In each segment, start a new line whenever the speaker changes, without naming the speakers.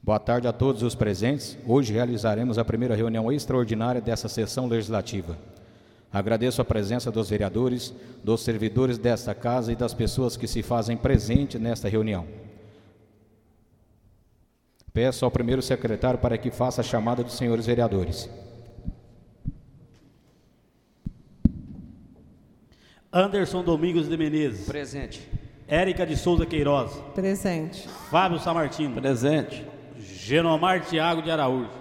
Boa tarde a todos os presentes. Hoje realizaremos a primeira reunião extraordinária dessa sessão legislativa. Agradeço a presença dos vereadores, dos servidores desta casa e das pessoas que se fazem presente nesta reunião. Peço ao primeiro secretário para que faça a chamada dos senhores vereadores.
Anderson Domingos de Menezes.
Presente.
Érica de Souza Queiroz.
Presente.
Fábio Samartino.
Presente.
Genomar Tiago de Araújo.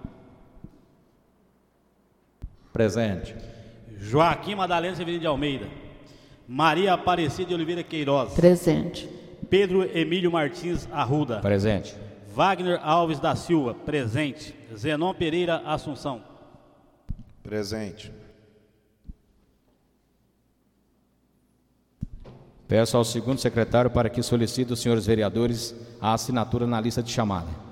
Presente.
Joaquim Madalena Severino de Almeida. Maria Aparecida de Oliveira Queiroz.
Presente.
Pedro Emílio Martins Arruda.
Presente.
Wagner Alves da Silva. Presente. Zenon Pereira Assunção.
Presente.
Peço ao segundo secretário para que solicite os senhores vereadores a assinatura na lista de chamada.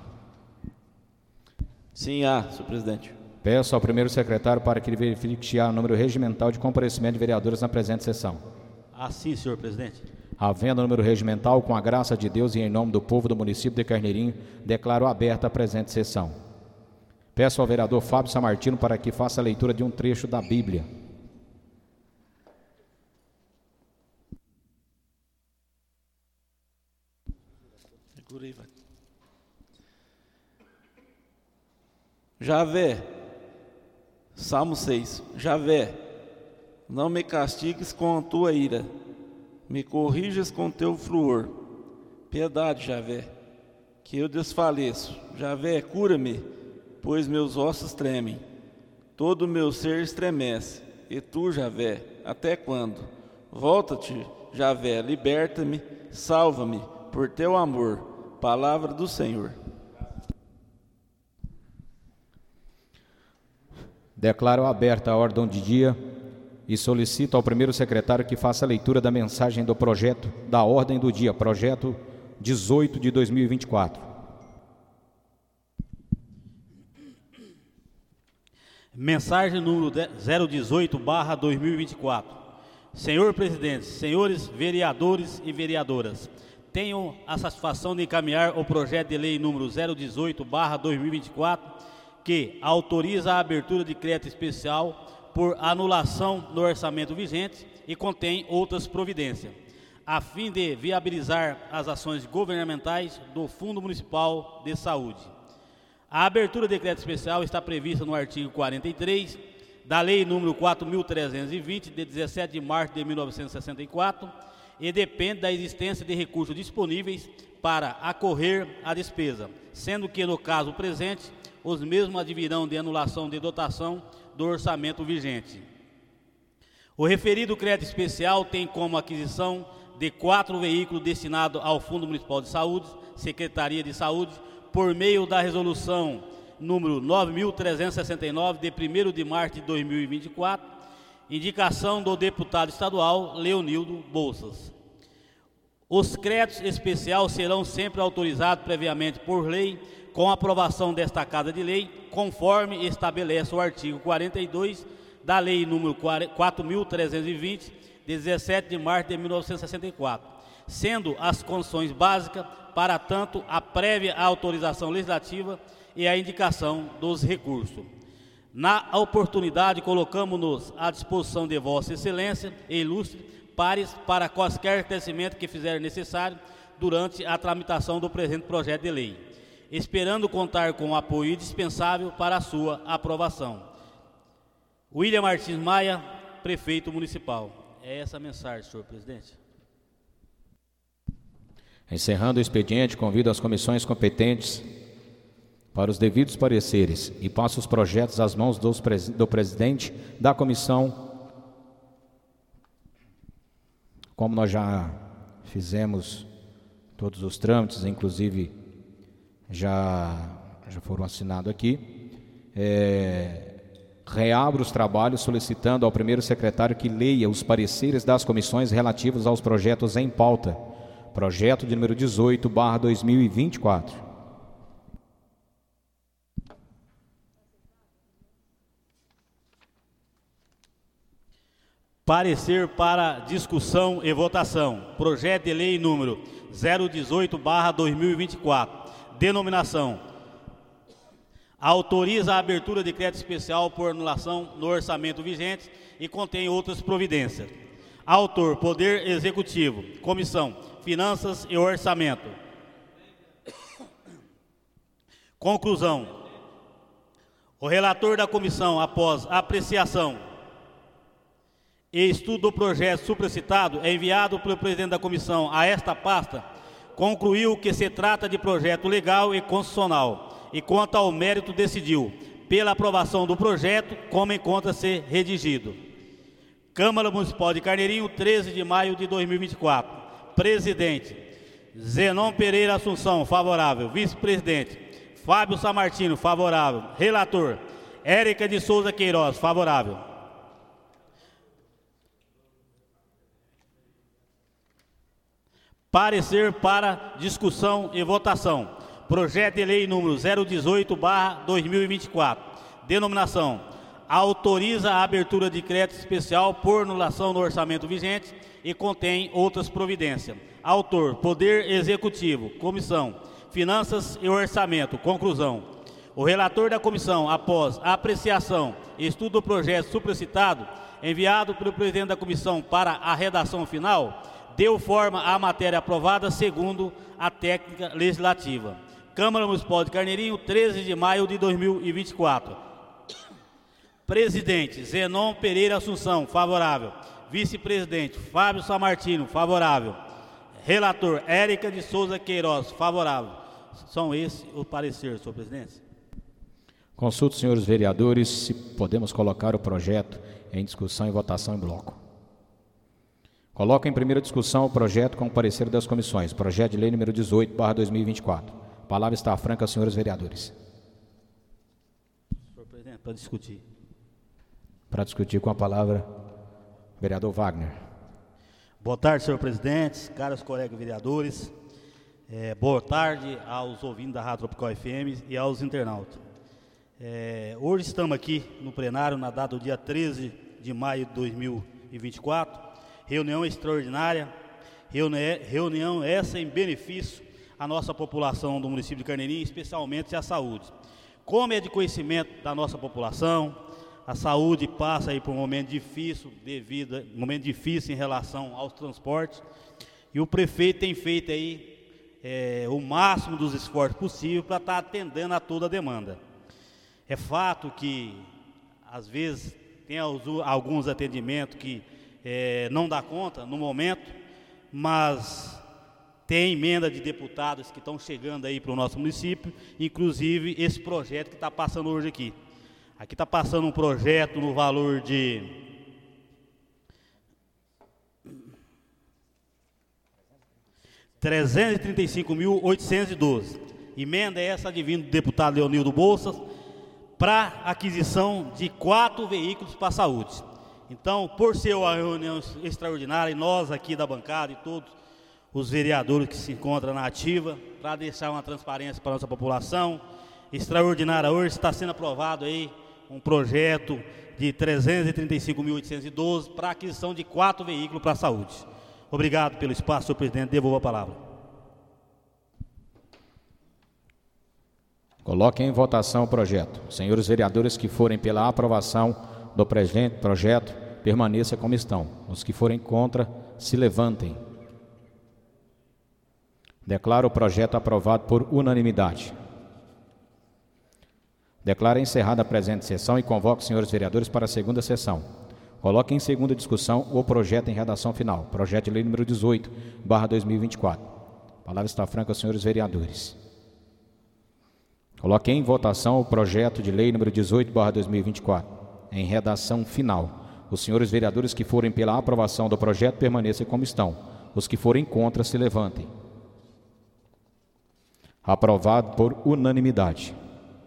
Sim, há, senhor presidente.
Peço ao primeiro secretário para que ele verifique se há o número regimental de comparecimento de vereadores na presente sessão.
Assim, senhor presidente.
Havendo número regimental, com a graça de Deus e em nome do povo do município de Carneirinho, declaro aberta a presente sessão. Peço ao vereador Fábio Samartino para que faça a leitura de um trecho da Bíblia.
Javé, Salmo 6. Javé, não me castigues com a tua ira, me corrijas com teu furor. Piedade, Javé, que eu desfaleço. Javé, cura-me, pois meus ossos tremem. Todo o meu ser estremece. E tu, Javé, até quando? Volta-te, Javé, liberta-me, salva-me, por teu amor. Palavra do Senhor.
Declaro aberta a ordem de dia e solicito ao primeiro secretário que faça a leitura da mensagem do projeto da ordem do dia, projeto 18 de 2024.
Mensagem número 018/2024. Senhor presidente, senhores vereadores e vereadoras, tenho a satisfação de encaminhar o projeto de lei número 018/2024, que autoriza a abertura de crédito especial por anulação do orçamento vigente e contém outras providências, a fim de viabilizar as ações governamentais do Fundo Municipal de Saúde. A abertura de crédito especial está prevista no artigo 43 da Lei número 4.320, de 17 de março de 1964, e depende da existência de recursos disponíveis para acorrer à despesa, sendo que, no caso presente, os mesmos advirão de anulação de dotação do orçamento vigente. O referido crédito especial tem como aquisição de 4 veículos destinados ao Fundo Municipal de Saúde, Secretaria de Saúde, por meio da resolução número 9.369, de 1º de março de 2024, indicação do deputado estadual Leonildo Bolsas. Os créditos especiais serão sempre autorizados previamente por lei, com aprovação desta Casa de Lei, conforme estabelece o artigo 42 da Lei número 4.320, de 17 de março de 1964, sendo as condições básicas para tanto a prévia autorização legislativa e a indicação dos recursos. Na oportunidade, colocamos-nos à disposição de Vossa Excelência e ilustre pares para quaisquer esclarecimento que fizer necessário durante a tramitação do presente projeto de lei, esperando contar com o apoio indispensável para a sua aprovação. William Martins Maia, prefeito municipal. É essa a mensagem, senhor presidente.
Encerrando o expediente, convido as comissões competentes para os devidos pareceres e passo os projetos às mãos do presidente da comissão. Como nós já fizemos todos os trâmites, inclusive já foram assinados aqui, reabro os trabalhos solicitando ao primeiro secretário que leia os pareceres das comissões relativos aos projetos em pauta. Projeto de número 18/2024.
Parecer para discussão e votação. Projeto de lei número 018/2024. Denominação: autoriza a abertura de crédito especial por anulação no orçamento vigente e contém outras providências. Autor, Poder Executivo. Comissão, Finanças e Orçamento. Conclusão. O relator da comissão, após apreciação e estudo do projeto supracitado, enviado pelo presidente da comissão a esta pasta, concluiu que se trata de projeto legal e constitucional e, quanto ao mérito, decidiu pela aprovação do projeto como encontra-se redigido. Câmara Municipal de Carneirinho, 13 de maio de 2024. Presidente, Zenon Pereira Assunção, favorável. Vice-presidente, Fábio Samartino, favorável. Relator, Érica de Souza Queiroz, favorável. Parecer para discussão e votação. Projeto de lei número 018/2024. Denominação: autoriza a abertura de crédito especial por anulação no orçamento vigente e contém outras providências. Autor: Poder Executivo. Comissão: Finanças e Orçamento. Conclusão. O relator da comissão, após a apreciação e estudo do projeto supracitado, enviado pelo presidente da comissão para a redação final, deu forma à matéria aprovada segundo a técnica legislativa. Câmara Municipal de Carneirinho, 13 de maio de 2024. Presidente, Zenon Pereira Assunção, favorável. Vice-presidente, Fábio Samartino, favorável. Relator, Érica de Souza Queiroz, favorável. São esses o parecer, senhor presidente.
Consulto, senhores vereadores, se podemos colocar o projeto em discussão e votação em bloco. Coloco em primeira discussão o projeto com o parecer das comissões. Projeto de lei número 18/2024. A palavra está franca, senhores vereadores.
Senhor presidente, para discutir.
Para discutir com a palavra, vereador Wagner.
Boa tarde, senhor presidente, caros colegas vereadores. Boa tarde aos ouvintes da Rádio Tropical FM e aos internautas. Hoje estamos aqui no plenário, na data do dia 13 de maio de 2024, reunião extraordinária, reunião essa em benefício à nossa população do município de Carneirinho, especialmente a saúde. Como é de conhecimento da nossa população, a saúde passa aí por um momento difícil, em relação aos transportes, e o prefeito tem feito aí o máximo dos esforços possíveis para estar atendendo a toda a demanda. É fato que, às vezes, tem alguns atendimentos que não dá conta no momento, mas tem emenda de deputados que estão chegando aí para o nosso município, inclusive esse projeto que está passando hoje aqui. Aqui está passando um projeto no valor de R$335.812. Emenda essa advindo do deputado Leonildo Bolsas para aquisição de 4 veículos para a saúde. Então, por ser uma reunião extraordinária, e nós aqui da bancada e todos os vereadores que se encontram na ativa, para deixar uma transparência para a nossa população, extraordinária hoje, está sendo aprovado aí um projeto de R$335.812 para aquisição de 4 veículos para a saúde. Obrigado pelo espaço, senhor presidente. Devolvo a palavra.
Coloquem em votação o projeto. Senhores vereadores que forem pela aprovação do presente projeto, permaneçam como estão. Os que forem contra, se levantem. Declaro o projeto aprovado por unanimidade. Declaro encerrada a presente sessão e convoco os senhores vereadores para a segunda sessão. Coloque em segunda discussão o projeto em redação final. Projeto de lei número 18/2024. A palavra está franca aos senhores vereadores. Coloque em votação o projeto de lei número 18/2024. Em redação final. Os senhores vereadores que forem pela aprovação do projeto permaneçam como estão. Os que forem contra, se levantem. Aprovado por unanimidade.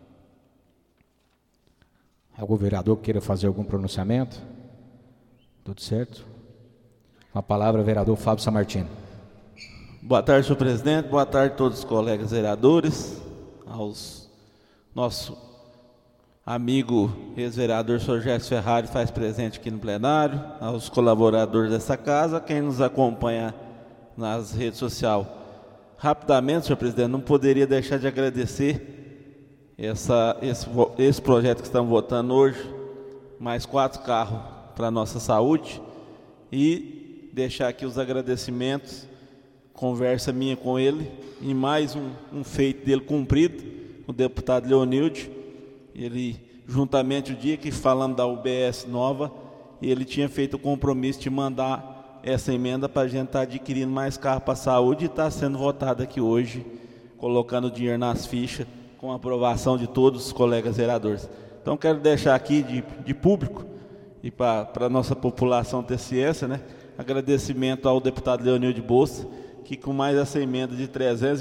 Algum vereador que queira fazer algum pronunciamento? Tudo certo? Com a palavra, vereador Fábio Samartino.
Boa tarde, senhor presidente. Boa tarde a todos os colegas vereadores, aos nosso amigo ex-vereador senhor Gerson Ferrari faz presente aqui no plenário, aos colaboradores dessa casa, quem nos acompanha nas redes sociais. Rapidamente, senhor presidente, não poderia deixar de agradecer esse projeto que estamos votando hoje, mais 4 carros para a nossa saúde, e deixar aqui os agradecimentos, conversa minha com ele, e mais um feito dele cumprido, o deputado Leonilde. Ele, juntamente, o dia que falamos da UBS nova, ele tinha feito o compromisso de mandar essa emenda para a gente estar adquirindo mais carro para a saúde, e está sendo votado aqui hoje, colocando dinheiro nas fichas, com a aprovação de todos os colegas vereadores. Então, quero deixar aqui de público, e para a nossa população ter ciência, né, agradecimento ao deputado Leonilde Bolsa, que com mais essa emenda de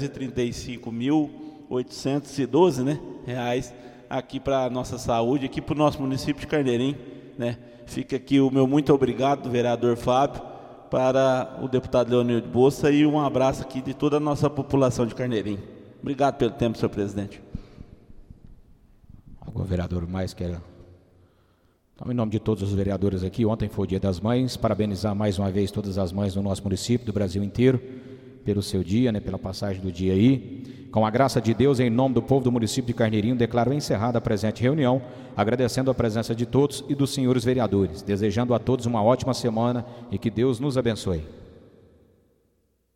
335.812, né, reais, aqui para a nossa saúde, aqui para o nosso município de Carneirinho, né. Fica aqui o meu muito obrigado do vereador Fábio para o deputado Leonilde Bolsa, e um abraço aqui de toda a nossa população de Carneirinho. Obrigado pelo tempo, senhor presidente.
Algum vereador mais quer? Então, em nome de todos os vereadores aqui, ontem foi o Dia das Mães, parabenizar mais uma vez todas as mães do nosso município, do Brasil inteiro, pelo seu dia, né, pela passagem do dia aí. Com a graça de Deus, em nome do povo do município de Carneirinho, declaro encerrada a presente reunião, agradecendo a presença de todos e dos senhores vereadores, desejando a todos uma ótima semana e que Deus nos abençoe.